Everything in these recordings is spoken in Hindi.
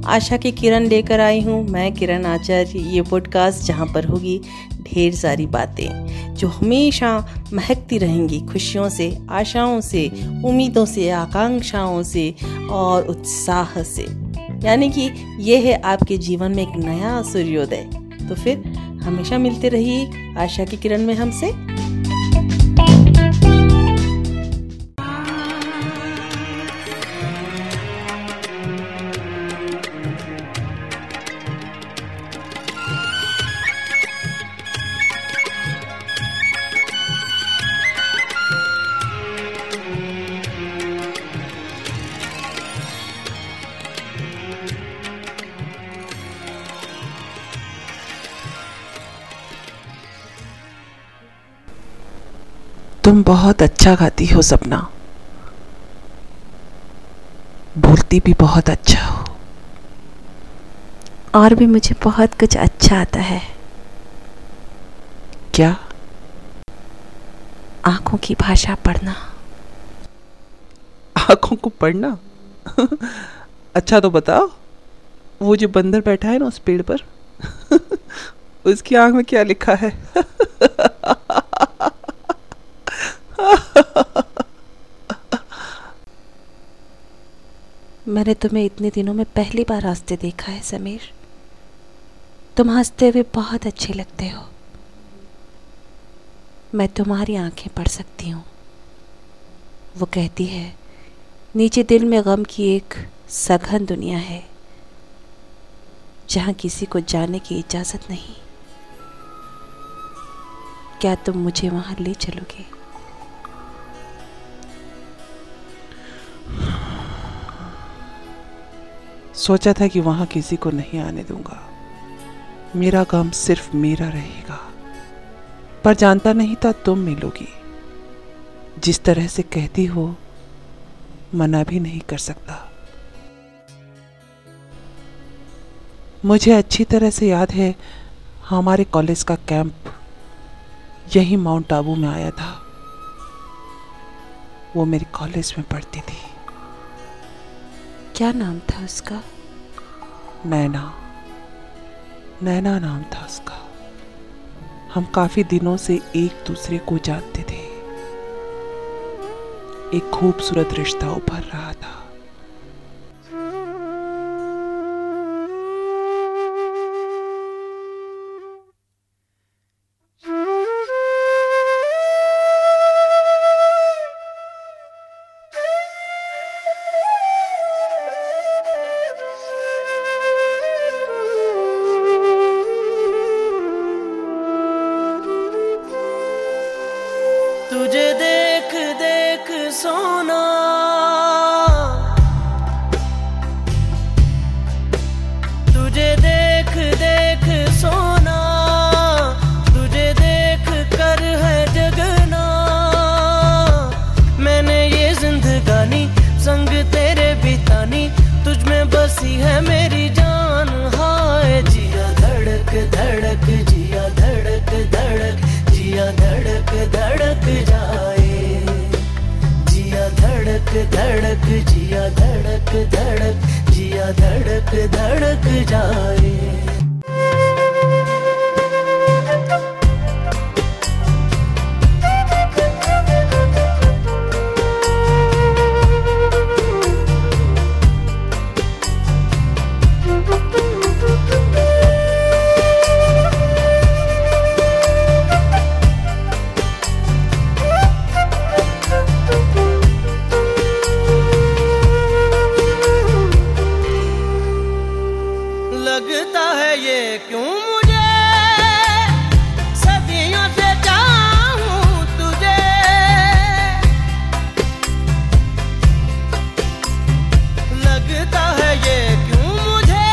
आशा की किरण लेकर आई हूँ मैं किरण आचार्य। ये पॉडकास्ट जहाँ पर होगी ढेर सारी बातें जो हमेशा महकती रहेंगी खुशियों से, आशाओं से, उम्मीदों से, आकांक्षाओं से और उत्साह से। यानी कि ये है आपके जीवन में एक नया सूर्योदय। तो फिर हमेशा मिलते रहिए आशा की किरण में हमसे। तुम बहुत अच्छा गाती हो सपना, बोलती भी बहुत अच्छा हो। और भी मुझे बहुत कुछ अच्छा आता है। क्या? आंखों की भाषा पढ़ना। आंखों को पढ़ना? अच्छा तो बताओ, वो जो बंदर बैठा है ना उस पेड़ पर उसकी आंख में क्या लिखा है? मैंने तुम्हें इतने दिनों में पहली बार हंसते देखा है समीर। तुम हंसते हुए बहुत अच्छे लगते हो। मैं तुम्हारी आंखें पढ़ सकती हूँ। वो कहती है नीचे दिल में गम की एक सघन दुनिया है जहाँ किसी को जाने की इजाजत नहीं। क्या तुम मुझे वहां ले चलोगे? सोचा था कि वहां किसी को नहीं आने दूंगा, मेरा गम सिर्फ मेरा रहेगा। पर जानता नहीं था तुम मिलोगी। जिस तरह से कहती हो मना भी नहीं कर सकता। मुझे अच्छी तरह से याद है हमारे कॉलेज का कैंप यही माउंट आबू में आया था। वो मेरे कॉलेज में पढ़ती थी। क्या नाम था उसका? नैना नाम था उसका। हम काफी दिनों से एक दूसरे को जानते थे। एक खूबसूरत रिश्ता उभर रहा था। तुझे देख देख सोना, तुझे देख देख सोना, तुझे देख कर है जगना। मैंने ये जिंदगानी संग तेरे बितानी, तुझ में बसी है मेरी जान। हाय जिया धड़क धड़क, जिया धड़क धड़क, जिया धड़क धड़क जाए। जिया धड़क धड़क, जिया धड़क धड़क, जिया धड़क धड़क जाए। लगता है ये क्यों मुझे सदियों से चाहूं तुझे। लगता है ये क्यों मुझे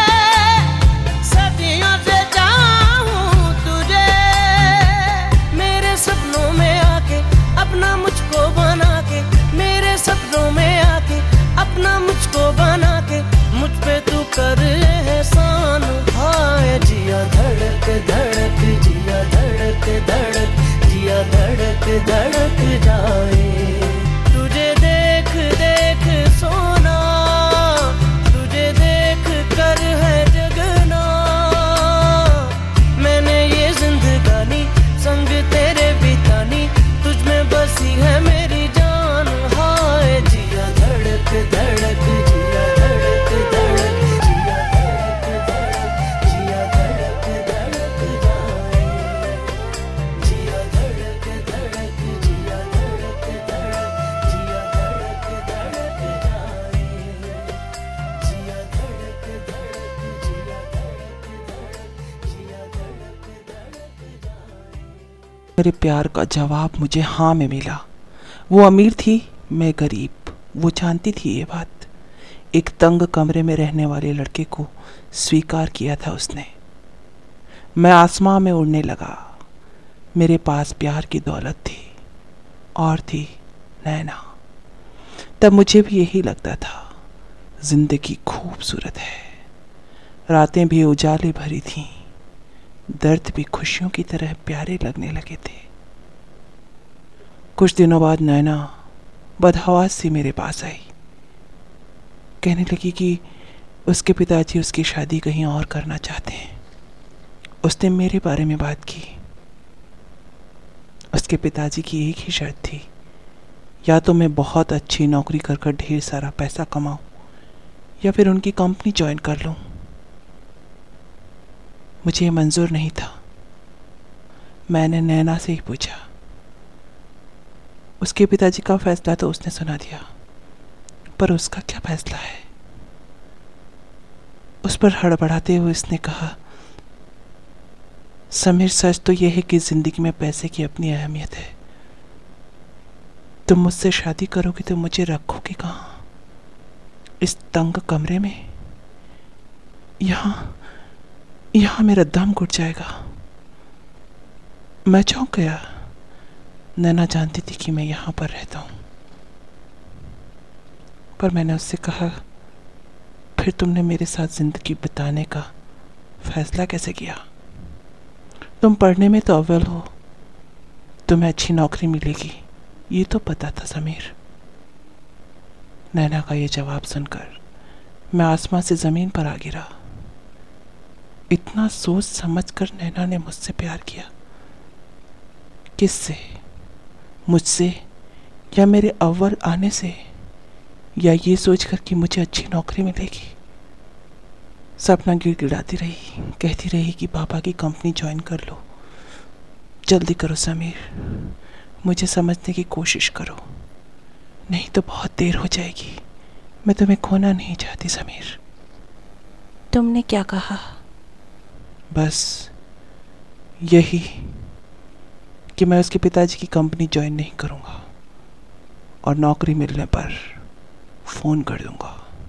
सदियों से चाहूं तुझे। मेरे सपनों में आके अपना मुझको बना के, मेरे सपनों में आके अपना मुझको बना के, मुझ पे तू कर एहसान। हाय जिया धड़क धड़क, जिया धड़क धड़क, जिया धड़क धड़क जाए। तुझे देख देख सोना, तुझे देख मेरे प्यार का जवाब मुझे हाँ में मिला। वो अमीर थी, मैं गरीब। वो जानती थी ये बात। एक तंग कमरे में रहने वाले लड़के को स्वीकार किया था उसने। मैं आसमां में उड़ने लगा। मेरे पास प्यार की दौलत थी और थी नैना। तब मुझे भी यही लगता था, जिंदगी खूबसूरत है। रातें भी उजाले भरी थीं, दर्द भी खुशियों की तरह प्यारे लगने लगे थे। कुछ दिनों बाद नैना बदहवास सी मेरे पास आई। कहने लगी कि उसके पिताजी उसकी शादी कहीं और करना चाहते हैं। उसने मेरे बारे में बात की। उसके पिताजी की एक ही शर्त थी, या तो मैं बहुत अच्छी नौकरी कर ढेर सारा पैसा कमाऊं या फिर उनकी कंपनी ज्वाइन कर लूं। मुझे ये मंजूर नहीं था। मैंने नैना से ही पूछा। उसके पिताजी का फैसला तो उसने सुना दिया, पर उसका क्या फैसला है? उस पर हड़बड़ाते हुए उसने कहा, समीर, सच तो यह है कि जिंदगी में पैसे की अपनी अहमियत है। तुम मुझसे शादी करोगे तो मुझे रखोगे कहाँ? इस तंग कमरे में? यहाँ मेरा दम घुट जाएगा। मैं चौंक गया। नैना जानती थी कि मैं यहाँ पर रहता हूँ, पर मैंने उससे कहा, फिर तुमने मेरे साथ जिंदगी बिताने का फैसला कैसे किया? तुम पढ़ने में तो अव्वल हो, तुम्हें अच्छी नौकरी मिलेगी, ये तो पता था समीर। नैना का ये जवाब सुनकर मैं आसमां से ज़मीन पर आ गिरा। इतना सोच समझकर नैना ने मुझसे प्यार किया। किससे? मुझसे या मेरे अव्वल आने से, या ये सोचकर कि मुझे अच्छी नौकरी मिलेगी? सपना गिड़गिड़ाती रही, कहती रही कि पापा की कंपनी ज्वाइन कर लो। जल्दी करो समीर, मुझे समझने की कोशिश करो, नहीं तो बहुत देर हो जाएगी। मैं तुम्हें खोना नहीं चाहती समीर। तुमने क्या कहा? बस यही कि मैं उसके पिताजी की कंपनी ज्वाइन नहीं करूँगा और नौकरी मिलने पर फ़ोन कर दूँगा।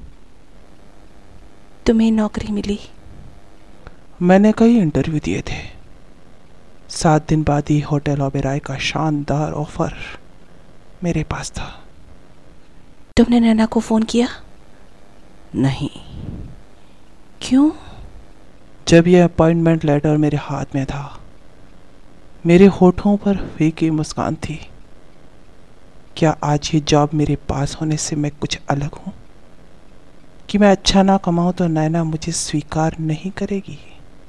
तुम्हें नौकरी मिली? मैंने कई इंटरव्यू दिए थे। 7 दिन बाद ही होटल ओबेरॉय का शानदार ऑफर मेरे पास था। तुमने नैना को फ़ोन किया? नहीं। क्यों? जब यह अपॉइंटमेंट लेटर मेरे हाथ में था, मेरे होठों पर फीकी मुस्कान थी। क्या आज ये जॉब मेरे पास होने से मैं कुछ अलग हूँ? कि मैं अच्छा ना कमाऊँ तो नैना मुझे स्वीकार नहीं करेगी?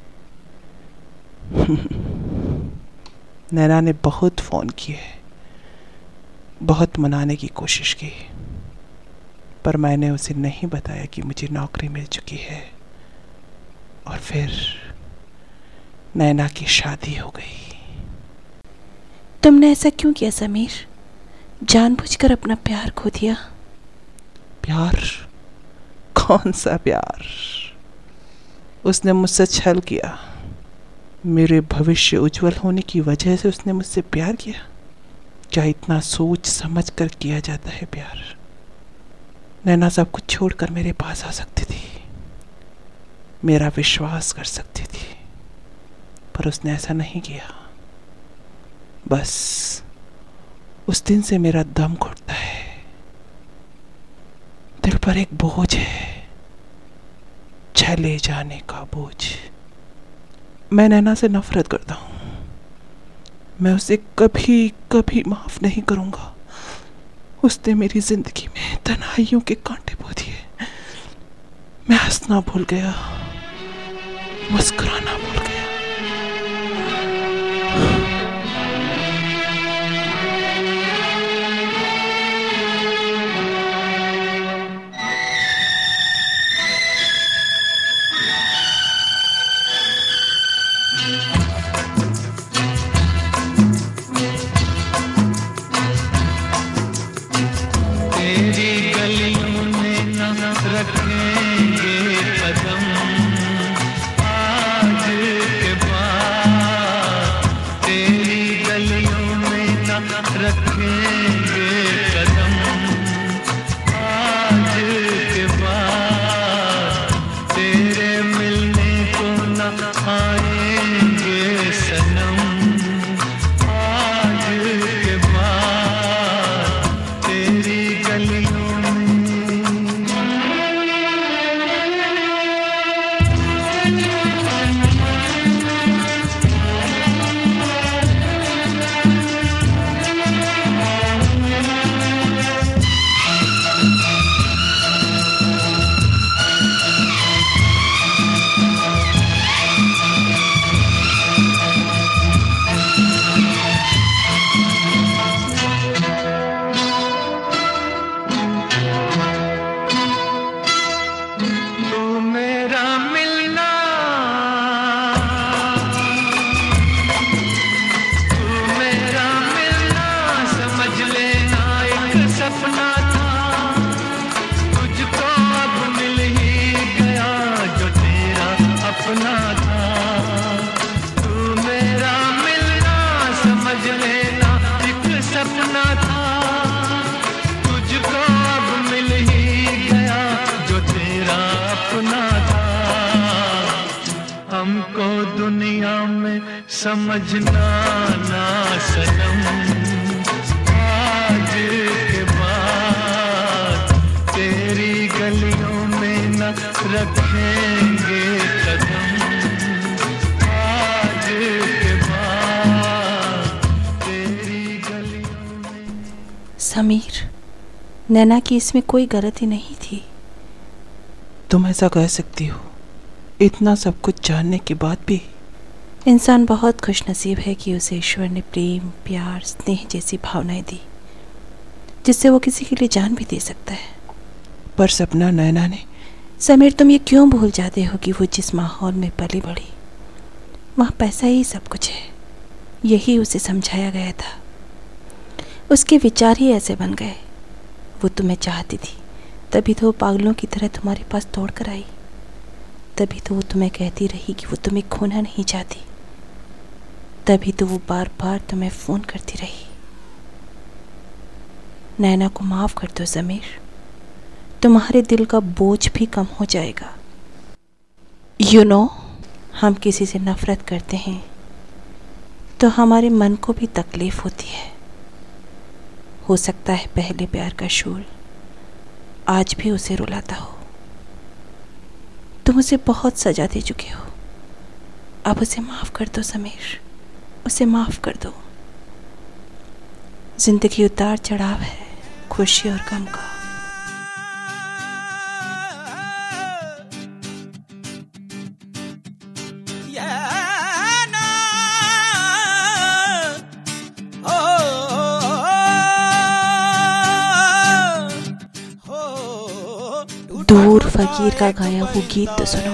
नैना ने बहुत फ़ोन किए, बहुत मनाने की कोशिश की, पर मैंने उसे नहीं बताया कि मुझे नौकरी मिल चुकी है। और फिर नैना की शादी हो गई। तुमने ऐसा क्यों किया समीर? जानबूझकर अपना प्यार खो दिया? प्यार? कौन सा प्यार? उसने मुझसे छल किया। मेरे भविष्य उज्जवल होने की वजह से उसने मुझसे प्यार किया। क्या इतना सोच समझ कर किया जाता है प्यार? नैना सब कुछ छोड़कर मेरे पास आ सकती थी, मेरा विश्वास कर सकती थी, पर उसने ऐसा नहीं किया। बस उस दिन से मेरा दम घुटता है। दिल पर एक बोझ है, चले जाने का बोझ। मैं नैना से नफरत करता हूँ। मैं उसे कभी कभी माफ नहीं करूँगा। उसने मेरी जिंदगी में तन्हाइयों के कांटे बो दिए। मैं हंसना भूल गया, मुस्कुराना भूल गया। तेरी गलियों में न रखेंगे कदम, आज के बाद तेरी गलियों सपना था, तुझको अब मिल ही गया जो तेरा अपना था। तू मेरा मिलना समझ लेना एक सपना था, तुझको अब मिल ही गया जो तेरा अपना था। हमको दुनिया में समझना ना सनम, आज के बाद तेरी गलियों में न रखेंगे कदम, आज के बाद तेरी गलियों में। समीर, नैना की इसमें कोई गलती नहीं थी। तुम ऐसा कह सकती हो, इतना सब कुछ जानने के बाद भी। इंसान बहुत खुशनसीब है कि उसे ईश्वर ने प्रेम, प्यार, स्नेह जैसी भावनाएं दी, जिससे वो किसी के लिए जान भी दे सकता है। पर सपना नैना ने। समीर, तुम ये क्यों भूल जाते हो कि वो जिस माहौल में पली बढ़ी, वहाँ पैसा ही सब कुछ है। यही उसे समझाया गया था। उसके विचार ही ऐसे बन गए। वो तुम्हें चाहती थी, तभी तो वो पागलों की तरह तुम्हारे पास दौड़ कर आई। तभी तो वो तुम्हें कहती रही कि वो तुम्हें खोना नहीं चाहती। तभी तो वो बार बार तुम्हें फ़ोन करती रही। नैना को माफ़ कर दो समीर, तुम्हारे दिल का बोझ भी कम हो जाएगा। यू नो, हम किसी से नफ़रत करते हैं तो हमारे मन को भी तकलीफ़ होती है। हो सकता है पहले प्यार का शूल आज भी उसे रुलाता हो। तुम उसे बहुत सजा दे चुके हो। अब उसे माफ़ कर दो समीर, उसे माफ़ कर दो। जिंदगी उतार चढ़ाव है, खुशी और गम का। दूर फकीर का गाया वो गीत तो सुनो,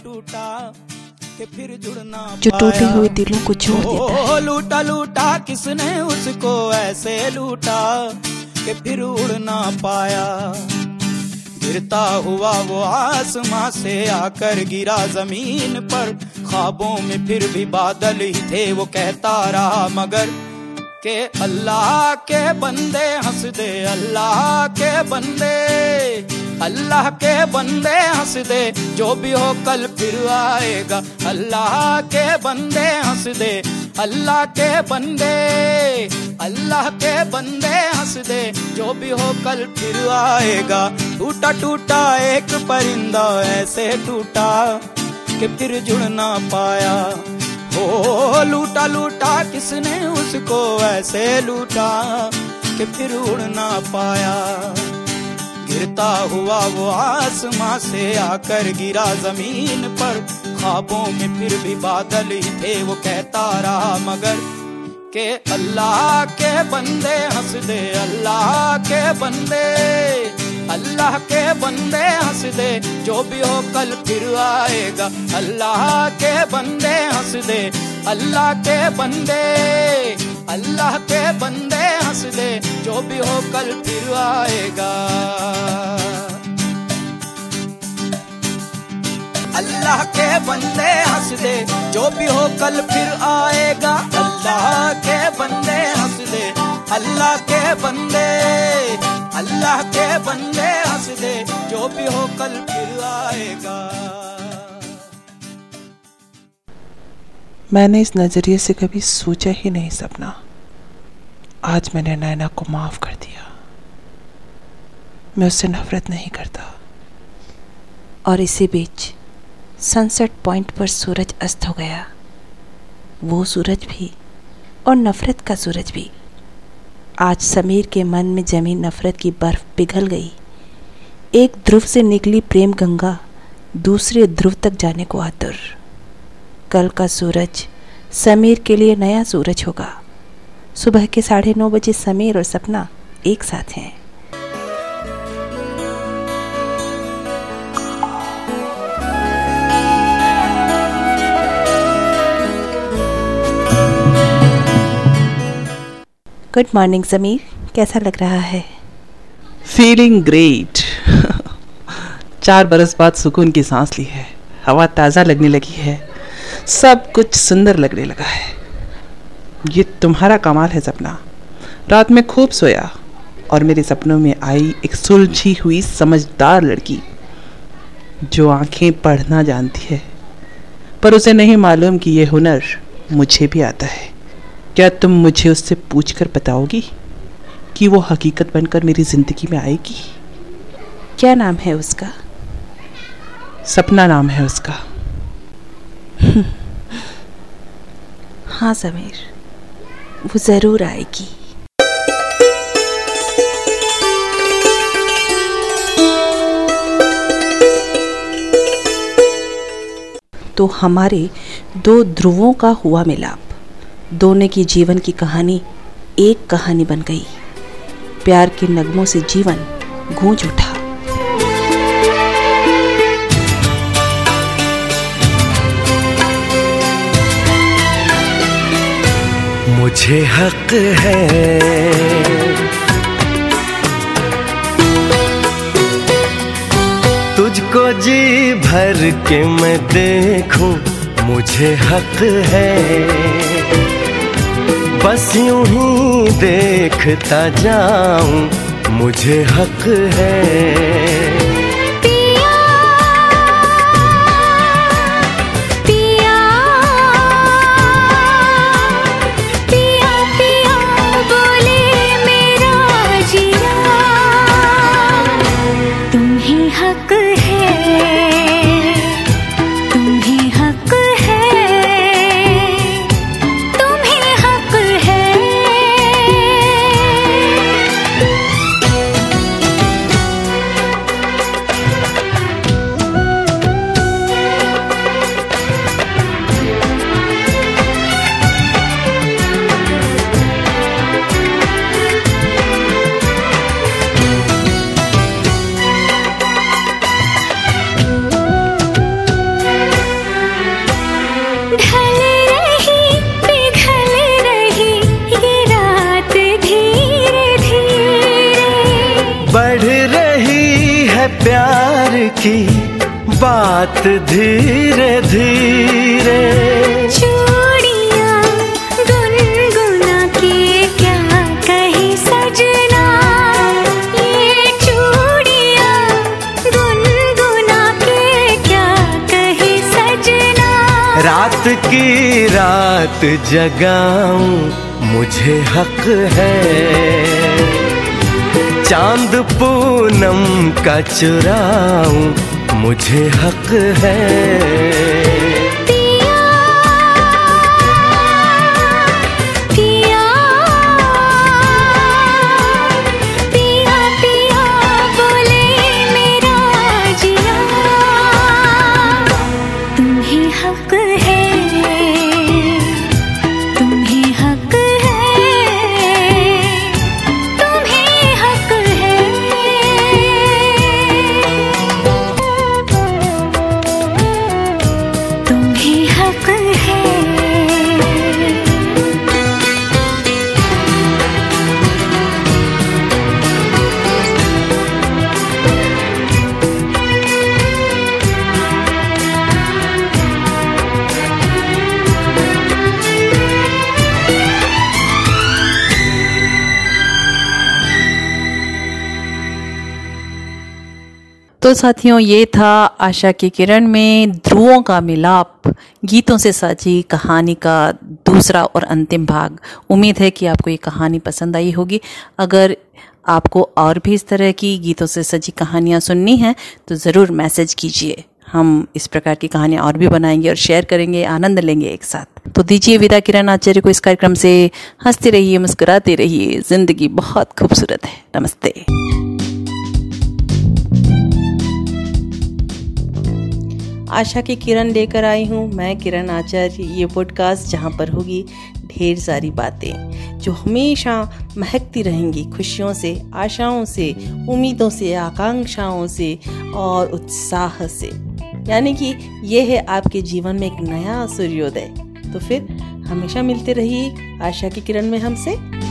जो टूटे हुए दिलों को जोड़ देता है। लूटा लूटा किसने उसको ऐसे लूटा कि फिर उड़ ना पाया। गिरता हुआ वो आसमां से आकर गिरा जमीन पर, ख्वाबों में फिर भी बादल ही थे। वो कहता रहा मगर के अल्लाह के बंदे हंस दे, अल्लाह के बंदे, अल्लाह के बंदे हंस दे, जो भी हो कल फिर आएगा। अल्लाह के बंदे हंस दे, अल्लाह के बंदे, अल्लाह के बंदे हंस दे, जो भी हो कल फिर आएगा। टूटा टूटा एक परिंदा ऐसे टूटा कि फिर जुड़ ना पाया। ओ लूटा लूटा किसने उसको ऐसे लूटा कि फिर उड़ ना पाया। गिरता हुआ वो आसमां से आकर गिरा जमीन पर, ख्वाबों में फिर भी बादल ही थे। वो कहता रहा मगर के अल्लाह के बंदे हंस दे, अल्लाह के बंदे, अल्लाह के बंदे हंस दे, जो भी हो कल फिर आएगा। अल्लाह के बंदे हंस दे, अल्लाह के बंदे, अल्लाह के बंदे हंस दे, जो भी हो कल फिर आएगा। अल्लाह के बंदे हंस दे, जो भी हो कल फिर आएगा। अल्लाह के बंदे हंस दे, अल्लाह के बंदे, अल्लाह के बंदे हंस दे, जो भी हो कल फिर आएगा। मैंने इस नजरिए से कभी सोचा ही नहीं सपना। आज मैंने नैना को माफ कर दिया। मैं उससे नफरत नहीं करता। और इसी बीच सनसेट पॉइंट पर सूरज अस्त हो गया। वो सूरज भी और नफरत का सूरज भी। आज समीर के मन में जमी नफरत की बर्फ पिघल गई। एक ध्रुव से निकली प्रेम गंगा दूसरे ध्रुव तक जाने को आतुर। कल का सूरज समीर के लिए नया सूरज होगा। सुबह के 9:30 बजे समीर और सपना एक साथ हैं। गुड मॉर्निंग समीर, कैसा लग रहा है? Feeling great. 4 बरस बाद सुकून की सांस ली है, हवा ताज़ा लगने लगी है, सब कुछ सुंदर लगने लगा है। ये तुम्हारा कमाल है सपना। रात में खूब सोया और मेरे सपनों में आई एक सुलझी हुई समझदार लड़की जो आंखें पढ़ना जानती है, पर उसे नहीं मालूम कि ये हुनर मुझे भी आता है। क्या तुम मुझे उससे पूछकर बताओगी कि वो हकीकत बनकर मेरी ज़िंदगी में आएगी? क्या नाम है उसका? सपना नाम है उसका। हाँ समीर, वो ज़रूर आएगी। तो हमारे 2 ध्रुवों का हुआ मिलाप, दोनों की जीवन की कहानी एक कहानी बन गई। प्यार के नगमों से जीवन गूंज उठा। मुझे हक है तुझको जी भर के मैं देखूं, मुझे हक है बस यूं ही देखता जाऊं, मुझे हक है। प्यार की बात धीरे धीरे, चूड़ियां गुनगुना के क्या कहे सजना, ये चूड़ियां गुनगुना के क्या कहे सजना। रात की रात जगाऊं, मुझे हक है चांद पूनम का चुराऊं, मुझे हक है। तो साथियों, ये था आशा की किरण में ध्रुवों का मिलाप, गीतों से सजी कहानी का दूसरा और अंतिम भाग। उम्मीद है कि आपको ये कहानी पसंद आई होगी। अगर आपको और भी इस तरह की गीतों से सजी कहानियाँ सुननी हैं तो ज़रूर मैसेज कीजिए। हम इस प्रकार की कहानियाँ और भी बनाएंगे और शेयर करेंगे, आनंद लेंगे एक साथ। तो दीजिए विदा किरण आचार्य को इस कार्यक्रम से। हंसते रहिए, मुस्कुराते रहिए, ज़िंदगी बहुत खूबसूरत है। नमस्ते। आशा की किरण लेकर आई हूँ मैं, किरण आचार्य, ये पॉडकास्ट जहाँ पर होगी ढेर सारी बातें जो हमेशा महकती रहेंगी खुशियों से, आशाओं से, उम्मीदों से, आकांक्षाओं से और उत्साह से। यानी कि ये है आपके जीवन में एक नया सूर्योदय। तो फिर हमेशा मिलते रहिए आशा की किरण में हमसे।